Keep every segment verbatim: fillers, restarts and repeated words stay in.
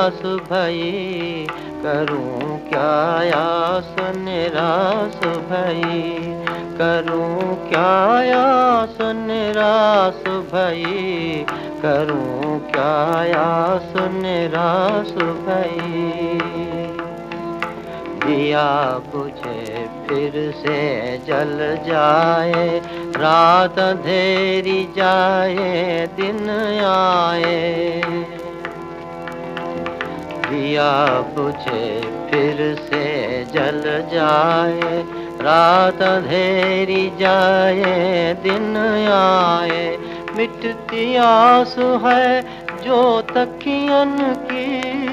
निराश भई, करूं क्या आस निराश भई, करूं क्या आस निराश भई, करूं क्या आस निराश भई। दिया बुझे फिर से जल जाए, रात अंधेरी जाए दिन आए। दिया बुझे फिर से जल जाए, रात अंधेरी जाए दिन आए। मिटती आस है जो तकियन की,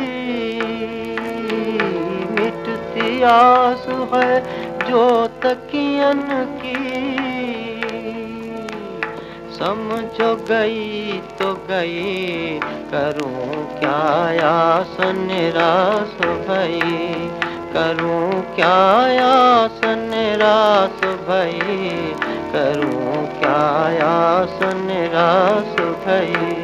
मिटती आस है जो तकियन की। समझो गई तो गई, करूं क्या आस निराश भई, करूं क्या आस निराश भई, करूं क्या आस निराश भई।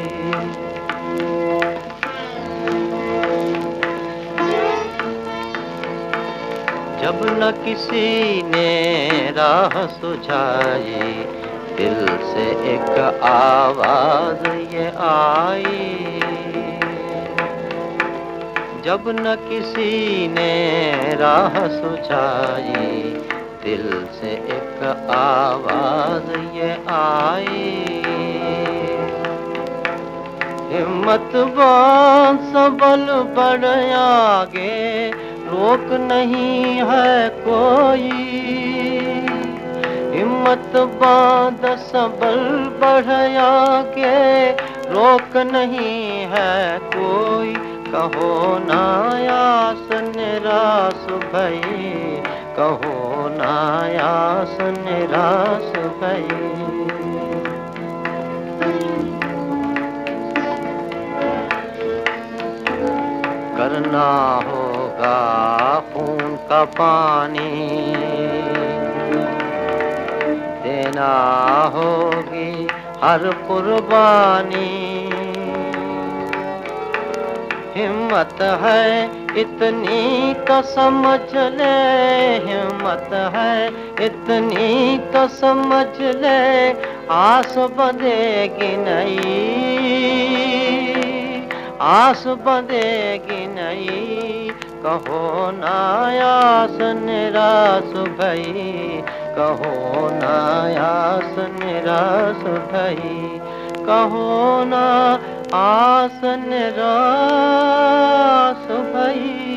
जब न किसी ने राह सुझाई, दिल से एक आवाज ये आई। जब न किसी ने राह सुझाई, दिल से एक आवाज ये आई। हिम्मत बांध सबल बढ़ आगे, रोक नहीं है कोई। हिम्मत बांध सबल बढ़ आगे, रोक नहीं है कोई। कहो ना आस निराश भई, कहो ना आस निराश भई। करना होगा खून का पानी, देना होगी हर कुर्बानी। हिम्मत है इतनी तो समझ ले, हिम्मत है इतनी तो समझ ले, आस बंधेगी नहीं, आस बंधेगी नहीं। कहो ना आस निराश भई, कहो ना आस निराश भई, कहो ना आस निराश भई।